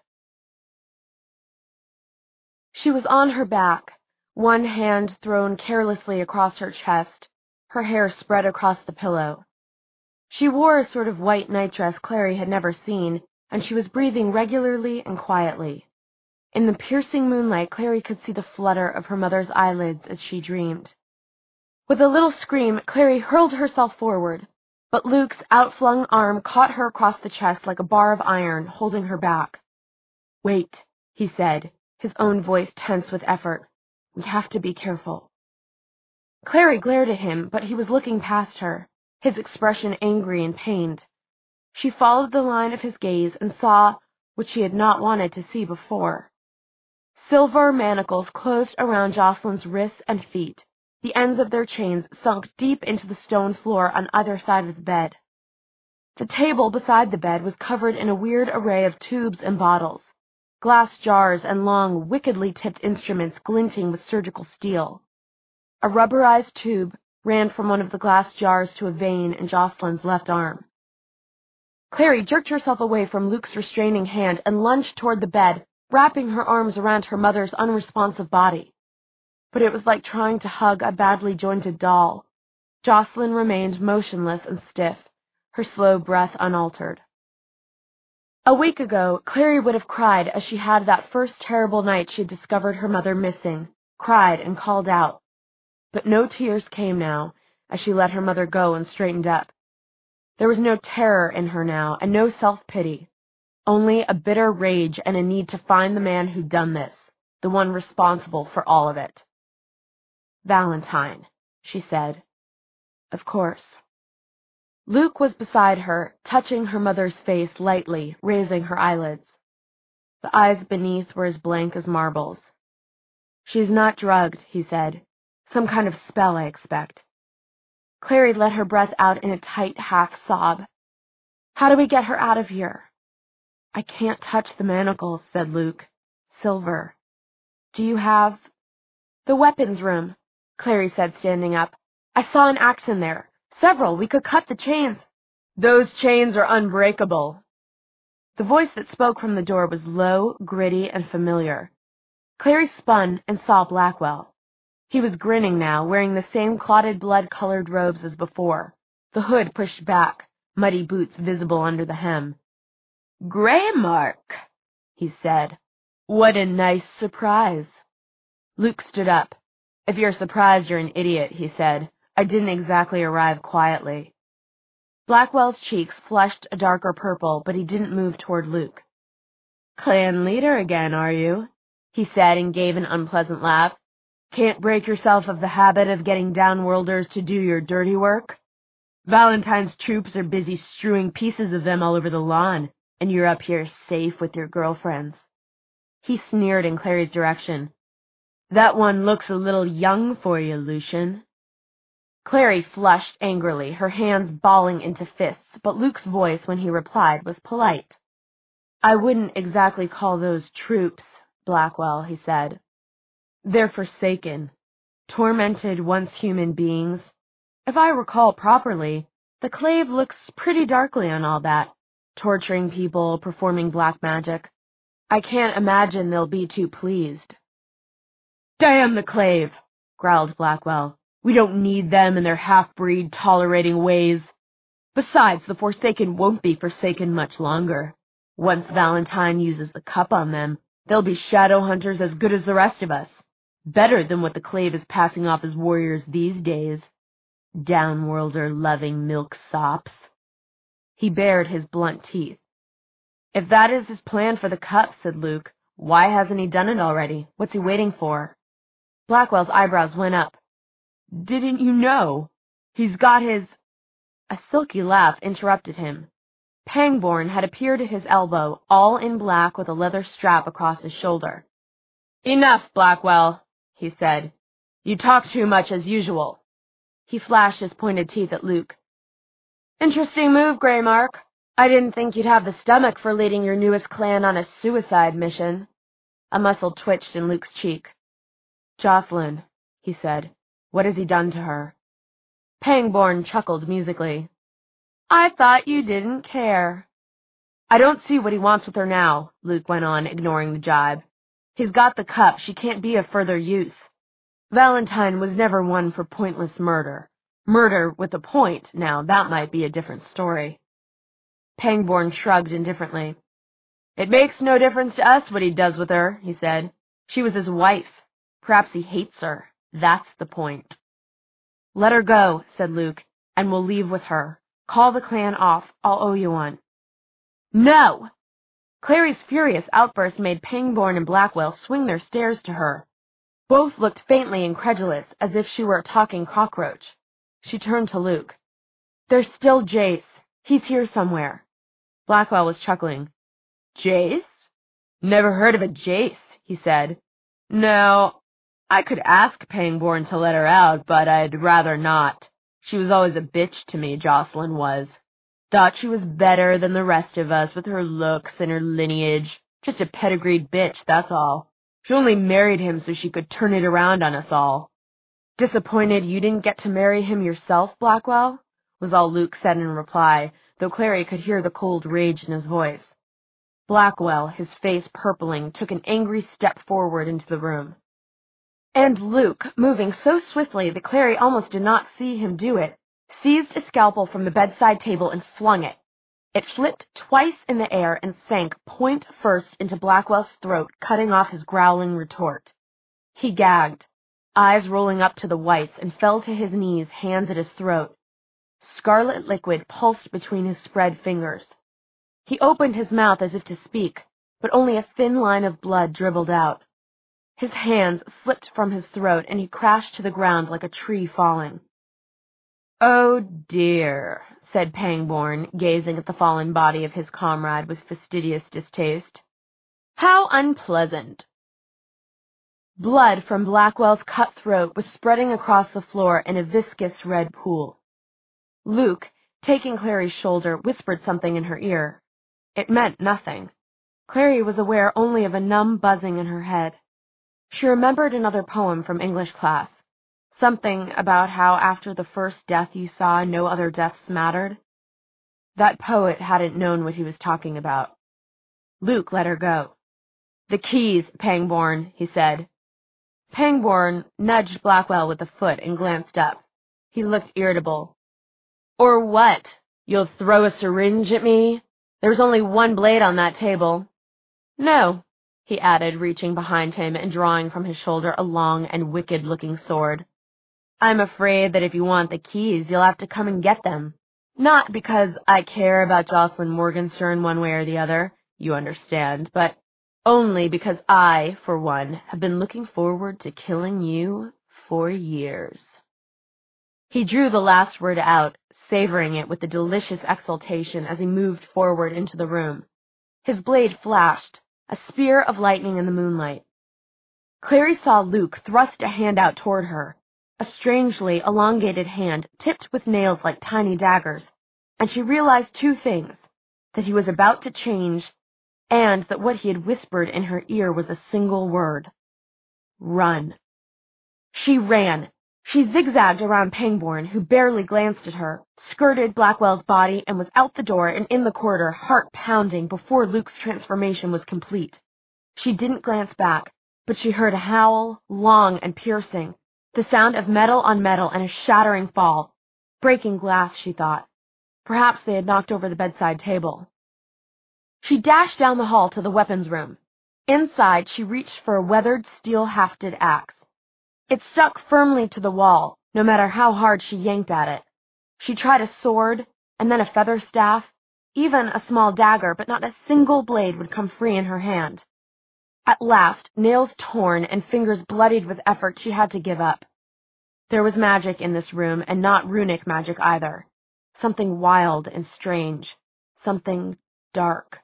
She was on her back, one hand thrown carelessly across her chest, her hair spread across the pillow. She wore a sort of white nightdress Clary had never seen, and she was breathing regularly and quietly. In the piercing moonlight, Clary could see the flutter of her mother's eyelids as she dreamed. With a little scream, Clary hurled herself forward, but Luke's outflung arm caught her across the chest like a bar of iron, holding her back. "Wait," he said, his own voice tense with effort. "We have to be careful." Clary glared at him, but he was looking past her, his expression angry and pained. She followed the line of his gaze and saw what she had not wanted to see before. Silver manacles closed around Jocelyn's wrists and feet. The ends of their chains sunk deep into the stone floor on either side of the bed. The table beside the bed was covered in a weird array of tubes and bottles, glass jars and long, wickedly tipped instruments glinting with surgical steel. A rubberized tube ran from one of the glass jars to a vein in Jocelyn's left arm. Clary jerked herself away from Luke's restraining hand and lunged toward the bed, wrapping her arms around her mother's unresponsive body. But it was like trying to hug a badly jointed doll. Jocelyn remained motionless and stiff, her slow breath unaltered. A week ago, Clary would have cried as she had that first terrible night she had discovered her mother missing, cried and called out. But no tears came now, as she let her mother go and straightened up. There was no terror in her now, and no self-pity. Only a bitter rage and a need to find the man who'd done this, the one responsible for all of it. "Valentine," she said. "Of course." Luke was beside her, touching her mother's face lightly, raising her eyelids. The eyes beneath were as blank as marbles. "She's not drugged," he said. "Some kind of spell, I expect." Clary let her breath out in a tight half-sob. "How do we get her out of here?" "I can't touch the manacles," said Luke. silver. Do you have... The weapons room, Clary said, standing up. I saw an axe in there. Several. We could cut the chains. Those chains are unbreakable. The voice that spoke from the door was low, gritty, and familiar. Clary spun and saw Blackwell. He was grinning now, wearing the same clotted blood-colored robes as before, the hood pushed back, muddy boots visible under the hem. "Greymark," he said. "What a nice surprise." Luke stood up. "If you're surprised, you're an idiot," he said. "I didn't exactly arrive quietly." Blackwell's cheeks flushed a darker purple, but he didn't move toward Luke. "Clan leader again, are you?" he said, and gave an unpleasant laugh. "Can't break yourself of the habit of getting downworlders to do your dirty work? Valentine's troops are busy strewing pieces of them all over the lawn, and you're up here safe with your girlfriends." He sneered in Clary's direction. "That one looks a little young for you, Lucian." Clary flushed angrily, her hands balling into fists, but Luke's voice, when he replied, was polite. "I wouldn't exactly call those troops, Blackwell," he said. "They're forsaken, tormented once human beings. If I recall properly, the Clave looks pretty darkly on all that, torturing people, performing black magic. I can't imagine they'll be too pleased." "Damn the Clave," growled Blackwell. "We don't need them and their half-breed tolerating ways. Besides, the Forsaken won't be forsaken much longer. Once Valentine uses the cup on them, they'll be shadow hunters as good as the rest of us. Better than what the Clave is passing off as warriors these days. Downworlder-loving milksops." He bared his blunt teeth. "If that is his plan for the cup," said Luke, "why hasn't he done it already? What's he waiting for?" Blackwell's eyebrows went up. "Didn't you know? He's got his—" A silky laugh interrupted him. Pangborn had appeared at his elbow, all in black with a leather strap across his shoulder. "Enough, Blackwell," he said. "You talk too much as usual." He flashed his pointed teeth at Luke. "Interesting move, Greymark. I didn't think you'd have the stomach for leading your newest clan on a suicide mission." A muscle twitched in Luke's cheek. "Jocelyn," he said. "What has he done to her?" Pangborn chuckled musically. "I thought you didn't care." "I don't see what he wants with her now," Luke went on, ignoring the jibe. "He's got the cup. She can't be of further use. Valentine was never one for pointless murder. Murder with a point, now, that might be a different story." Pangborn shrugged indifferently. "It makes no difference to us what he does with her," he said. "She was his wife. Perhaps he hates her. That's the point." "Let her go," said Luke, "and we'll leave with her. Call the clan off. I'll owe you one." "No!" Clary's furious outburst made Pangborn and Blackwell swing their stares to her. Both looked faintly incredulous, as if she were a talking cockroach. She turned to Luke. "There's still Jace. He's here somewhere." Blackwell was chuckling. "Jace? Never heard of a Jace," he said. "No, I could ask Pangborn to let her out, but I'd rather not. She was always a bitch to me, Jocelyn was. Thought she was better than the rest of us with her looks and her lineage. Just a pedigreed bitch, that's all. She only married him so she could turn it around on us all." "Disappointed you didn't get to marry him yourself, Blackwell?" was all Luke said in reply, though Clary could hear the cold rage in his voice. Blackwell, his face purpling, took an angry step forward into the room. And Luke, moving so swiftly that Clary almost did not see him do it, seized a scalpel from the bedside table and flung it. It flipped twice in the air and sank point first into Blackwell's throat, cutting off his growling retort. He gagged, eyes rolling up to the whites, and fell to his knees, hands at his throat. Scarlet liquid pulsed between his spread fingers. He opened his mouth as if to speak, but only a thin line of blood dribbled out. His hands slipped from his throat, and he crashed to the ground like a tree falling. "Oh, dear," said Pangborn, gazing at the fallen body of his comrade with fastidious distaste. "How unpleasant." Blood from Blackwell's cut throat was spreading across the floor in a viscous red pool. Luke, taking Clary's shoulder, whispered something in her ear. It meant nothing. Clary was aware only of a numb buzzing in her head. She remembered another poem from English class, something about how after the first death you saw, no other deaths mattered. That poet hadn't known what he was talking about. Luke let her go. "The keys, Pangborn," he said. Pangborn nudged Blackwell with a foot and glanced up. He looked irritable. "Or what? You'll throw a syringe at me? There's only one blade on that table." "No," he added, reaching behind him and drawing from his shoulder a long and wicked-looking sword. "I'm afraid that if you want the keys, you'll have to come and get them. Not because I care about Jocelyn Morgenstern one way or the other, you understand, but only because I, for one, have been looking forward to killing you for years." He drew the last word out, savoring it with a delicious exultation as he moved forward into the room. His blade flashed, a spear of lightning in the moonlight. Clary saw Luke thrust a hand out toward her, a strangely elongated hand tipped with nails like tiny daggers, and she realized two things, that he was about to change, and that what he had whispered in her ear was a single word: run. She ran. She zigzagged around Pangborn, who barely glanced at her, skirted Blackwell's body, and was out the door and in the corridor, heart pounding, before Luke's transformation was complete. She didn't glance back, but she heard a howl, long and piercing, the sound of metal on metal and a shattering fall. Breaking glass, she thought. Perhaps they had knocked over the bedside table. She dashed down the hall to the weapons room. Inside, she reached for a weathered, steel-hafted axe. It stuck firmly to the wall, no matter how hard she yanked at it. She tried a sword, and then a feather staff, even a small dagger, but not a single blade would come free in her hand. At last, nails torn and fingers bloodied with effort, she had to give up. There was magic in this room, and not runic magic either. Something wild and strange. Something dark.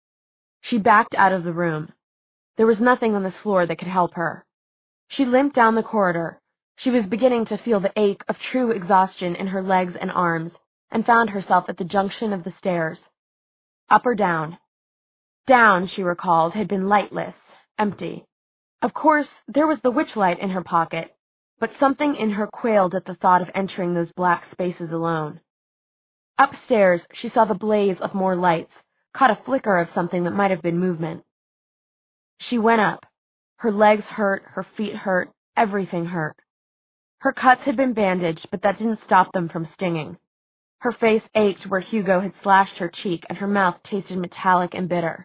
She backed out of the room. There was nothing on this floor that could help her. She limped down the corridor. She was beginning to feel the ache of true exhaustion in her legs and arms, and found herself at the junction of the stairs. Up or down? Down, she recalled, had been lightless, empty. Of course, there was the witchlight in her pocket, but something in her quailed at the thought of entering those black spaces alone. Upstairs, she saw the blaze of more lights, caught a flicker of something that might have been movement. She went up. Her legs hurt, her feet hurt, everything hurt. Her cuts had been bandaged, but that didn't stop them from stinging. Her face ached where Hugo had slashed her cheek, and her mouth tasted metallic and bitter.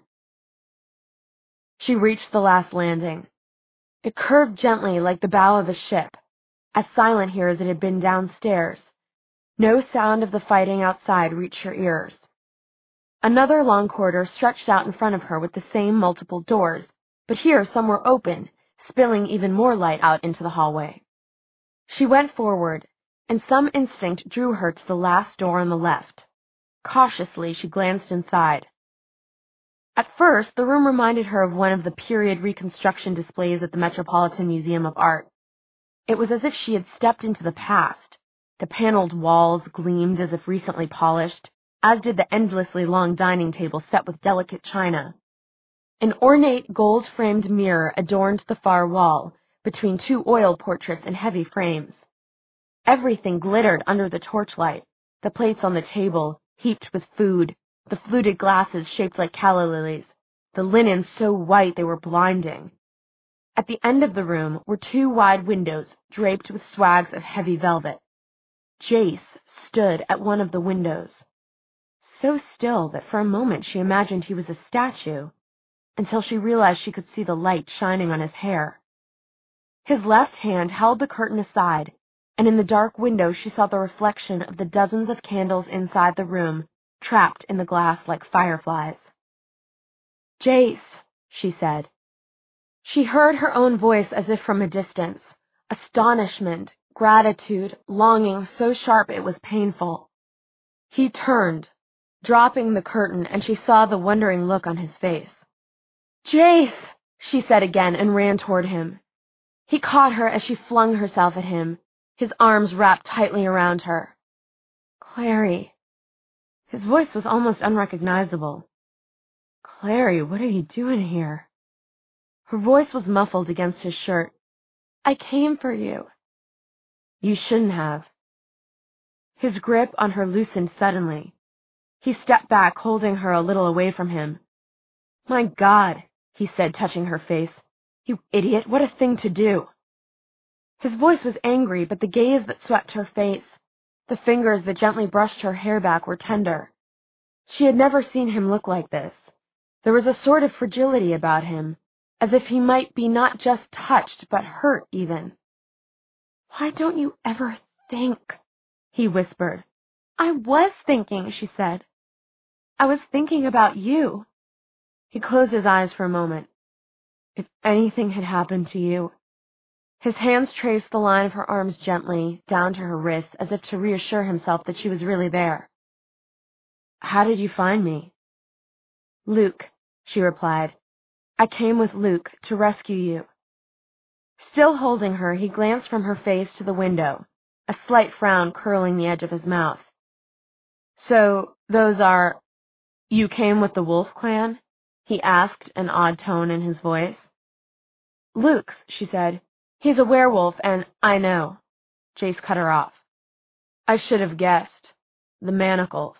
She reached the last landing. It curved gently like the bow of a ship, as silent here as it had been downstairs. No sound of the fighting outside reached her ears. Another long corridor stretched out in front of her with the same multiple doors, but here some were open, spilling even more light out into the hallway. She went forward, and some instinct drew her to the last door on the left. Cautiously, she glanced inside. At first, the room reminded her of one of the period reconstruction displays at the Metropolitan Museum of Art. It was as if she had stepped into the past. The paneled walls gleamed as if recently polished, as did the endlessly long dining table set with delicate china. An ornate gold-framed mirror adorned the far wall, between two oil portraits in heavy frames. Everything glittered under the torchlight, the plates on the table, heaped with food, the fluted glasses shaped like calla lilies, the linen so white they were blinding. At the end of the room were two wide windows draped with swags of heavy velvet. Jace stood at one of the windows, so still that for a moment she imagined he was a statue, until she realized she could see the light shining on his hair. His left hand held the curtain aside, and in the dark window she saw the reflection of the dozens of candles inside the room, trapped in the glass like fireflies. "Jace," she said. She heard her own voice as if from a distance, astonishment, gratitude, longing so sharp it was painful. He turned, dropping the curtain, and she saw the wondering look on his face. "Jace," she said again and ran toward him. He caught her as she flung herself at him, his arms wrapped tightly around her. "Clary." His voice was almost unrecognizable. Clary, what are you doing here? Her voice was muffled against his shirt. I came for you. You shouldn't have. His grip on her loosened suddenly. He stepped back, holding her a little away from him. My God, he said, touching her face. You idiot, what a thing to do. His voice was angry, but the gaze that swept her face, the fingers that gently brushed her hair back were tender. She had never seen him look like this. There was a sort of fragility about him, as if he might be not just touched, but hurt even. Why don't you ever think? He whispered. I was thinking, she said. I was thinking about you. He closed his eyes for a moment. If anything had happened to you. His hands traced the line of her arms gently, down to her wrists, as if to reassure himself that she was really there. How did you find me? Luke, she replied. I came with Luke to rescue you. Still holding her, he glanced from her face to the window, a slight frown curling the edge of his mouth. So, those are... You came with the Wolf Clan? He asked, an odd tone in his voice. Luke's, she said. He's a werewolf, and I know. Jace cut her off. I should have guessed. The manacles.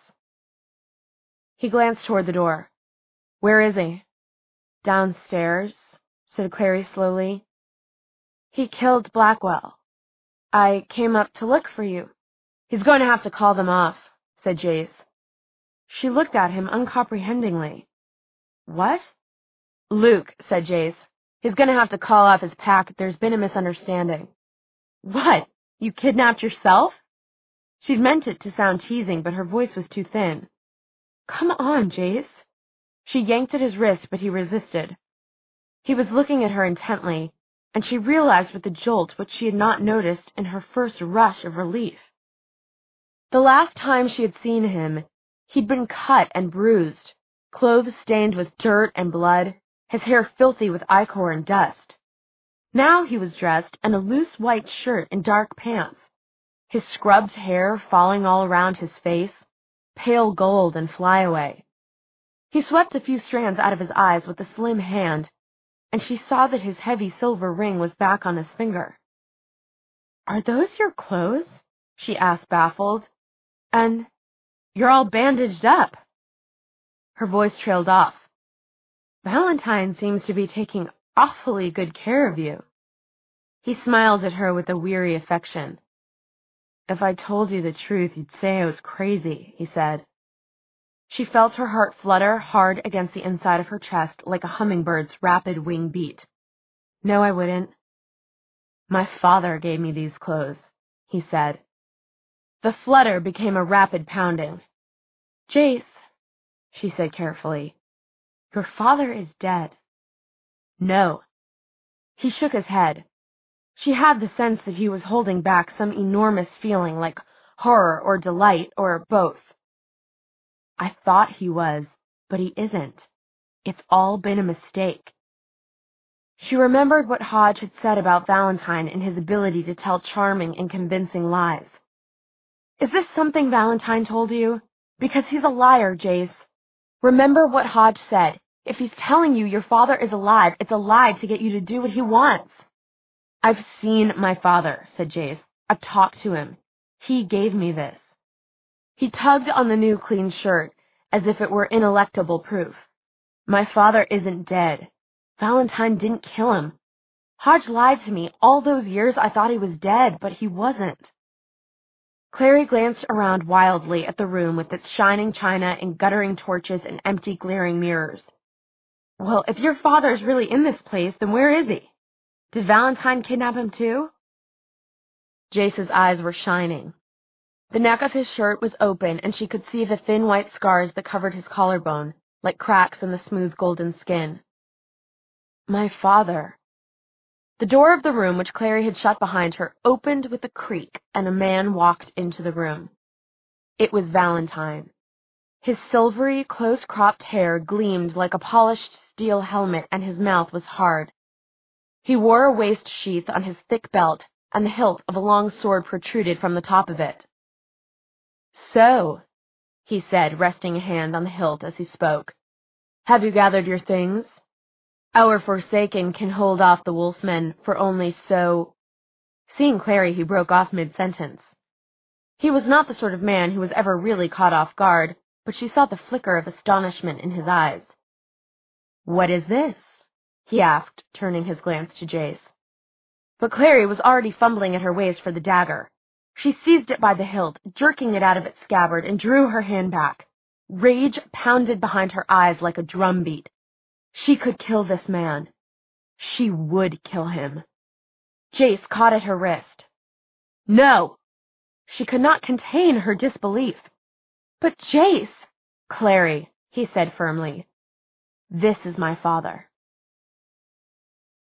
He glanced toward the door. Where is he? Downstairs, said Clary slowly. He killed Blackwell. I came up to look for you. He's going to have to call them off, said Jace. She looked at him uncomprehendingly. What? Luke, said Jace. He's going to have to call off his pack. There's been a misunderstanding. What? You kidnapped yourself? She'd meant it to sound teasing, but her voice was too thin. Come on, Jace. She yanked at his wrist, but he resisted. He was looking at her intently, and she realized with a jolt what she had not noticed in her first rush of relief. The last time she had seen him, he'd been cut and bruised, clothes stained with dirt and blood, his hair filthy with ichor and dust. Now he was dressed in a loose white shirt and dark pants, his scrubbed hair falling all around his face, pale gold and flyaway. He swept a few strands out of his eyes with a slim hand, and she saw that his heavy silver ring was back on his finger. Are those your clothes? She asked, baffled. And you're all bandaged up. Her voice trailed off. Valentine seems to be taking awfully good care of you. He smiled at her with a weary affection. If I told you the truth, you'd say I was crazy, he said. She felt her heart flutter hard against the inside of her chest like a hummingbird's rapid wing beat. No, I wouldn't. My father gave me these clothes, he said. The flutter became a rapid pounding. Jace, she said carefully, your father is dead. No. He shook his head. She had the sense that he was holding back some enormous feeling like horror or delight or both. I thought he was, but he isn't. It's all been a mistake. She remembered what Hodge had said about Valentine and his ability to tell charming and convincing lies. Is this something Valentine told you? Because he's a liar, Jace. Remember what Hodge said. If he's telling you your father is alive, it's a lie to get you to do what he wants. I've seen my father, said Jace. I've talked to him. He gave me this. He tugged on the new clean shirt, as if it were ineluctable proof. My father isn't dead. Valentine didn't kill him. Hodge lied to me. All those years I thought he was dead, but he wasn't. Clary glanced around wildly at the room with its shining china and guttering torches and empty glaring mirrors. Well, if your father's really in this place, then where is he? Did Valentine kidnap him too? Jace's eyes were shining. The neck of his shirt was open, and she could see the thin white scars that covered his collarbone, like cracks in the smooth golden skin. My father. The door of the room, which Clary had shut behind her, opened with a creak, and a man walked into the room. It was Valentine. His silvery, close-cropped hair gleamed like a polished steel helmet, and his mouth was hard. He wore a waist sheath on his thick belt, and the hilt of a long sword protruded from the top of it. So, he said, resting a hand on the hilt as he spoke, Have you gathered your things? Our Forsaken can hold off the wolfsmen for only so... Seeing Clary, he broke off mid-sentence. He was not the sort of man who was ever really caught off guard, but she saw the flicker of astonishment in his eyes. "What is this?" he asked, turning his glance to Jace. But Clary was already fumbling at her waist for the dagger. She seized it by the hilt, jerking it out of its scabbard, and drew her hand back. Rage pounded behind her eyes like a drumbeat. She could kill this man. She would kill him. Jace caught at her wrist. "No!" She could not contain her disbelief. "But Jace—" "Clary," he said firmly, "this is my father."